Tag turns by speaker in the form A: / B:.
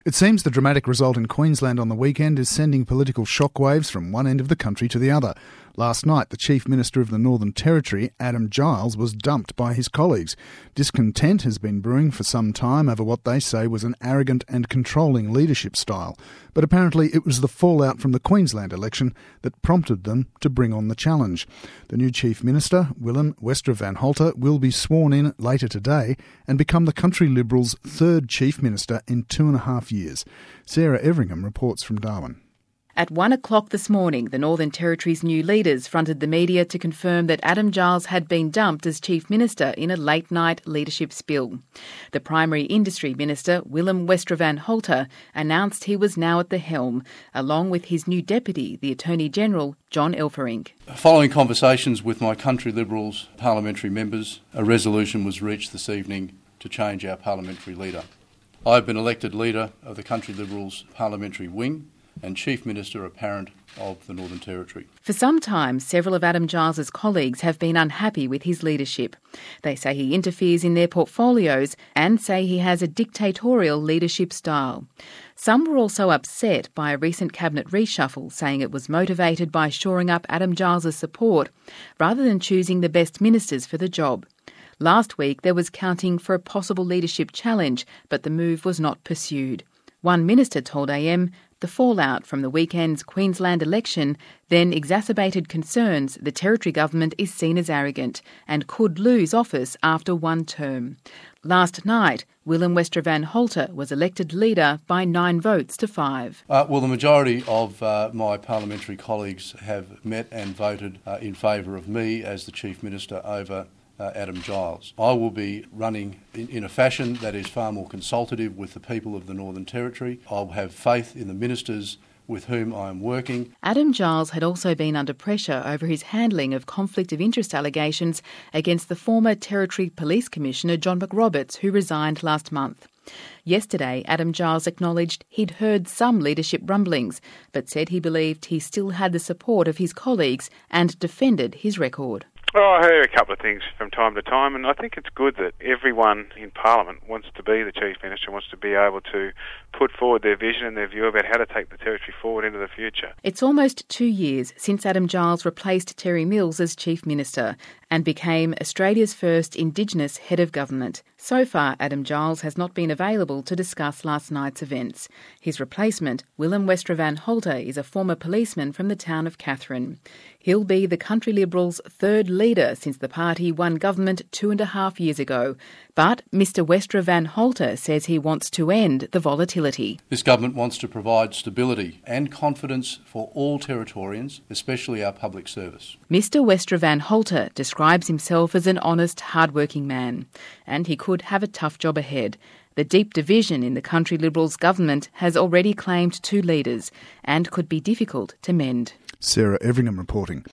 A: It seems the dramatic result in Queensland on the weekend is sending political shockwaves from one end of the country to the other. Last night, the Chief Minister of the Northern Territory, Adam Giles, was dumped by his colleagues. Discontent has been brewing for some time over what they say was an arrogant and controlling leadership style. But apparently it was the fallout from the Queensland election that prompted them to bring on the challenge. The new Chief Minister, Willem Westra van Holter, will be sworn in later today and become the Country Liberals' third Chief Minister in 2.5 years. Sarah Everingham reports from Darwin.
B: At 1 o'clock this morning, the Northern Territory's new leaders fronted the media to confirm that Adam Giles had been dumped as Chief Minister in a late-night leadership spill. The Primary Industry Minister, Willem Westra van Holter, announced he was now at the helm, along with his new deputy, the Attorney-General, John Elferink.
C: Following conversations with my Country Liberals parliamentary members, a resolution was reached this evening to change our parliamentary leader. I have been elected leader of the Country Liberals parliamentary wing and Chief Minister Apparent of the Northern Territory.
B: For some time, several of Adam Giles' colleagues have been unhappy with his leadership. They say he interferes in their portfolios and say he has a dictatorial leadership style. Some were also upset by a recent cabinet reshuffle, saying it was motivated by shoring up Adam Giles' support rather than choosing the best ministers for the job. Last week, there was counting for a possible leadership challenge, but the move was not pursued. One minister told AM the fallout from the weekend's Queensland election then exacerbated concerns the Territory government is seen as arrogant and could lose office after one term. Last night, Willem Westra van Holter was elected leader by 9 votes to 5.
C: The majority of my parliamentary colleagues have met and voted in favour of me as the Chief Minister over Adam Giles. I will be running in a fashion that is far more consultative with the people of the Northern Territory. I'll have faith in the ministers with whom I am working.
B: Adam Giles had also been under pressure over his handling of conflict of interest allegations against the former Territory Police Commissioner John McRoberts, who resigned last month. Yesterday, Adam Giles acknowledged he'd heard some leadership rumblings, but said he believed he still had the support of his colleagues and defended his record.
D: Oh, I hear a couple of things from time to time, and I think it's good that everyone in Parliament wants to be the Chief Minister, wants to be able to put forward their vision and their view about how to take the Territory forward into the future.
B: It's almost 2 years since Adam Giles replaced Terry Mills as Chief Minister and became Australia's first Indigenous head of government. So far, Adam Giles has not been available to discuss last night's events. His replacement, Willem Westra van Holter, is a former policeman from the town of Katherine. He'll be the Country Liberals' third leader since the party won government 2.5 years ago. But Mr Westra van Holter says he wants to end the volatility.
C: This government wants to provide stability and confidence for all Territorians, especially our public service.
B: Mr Westra van Holter describes himself as an honest, hard-working man, and he could have a tough job ahead. The deep division in the Country Liberals government has already claimed 2 leaders and could be difficult to mend.
A: Sarah Everingham reporting.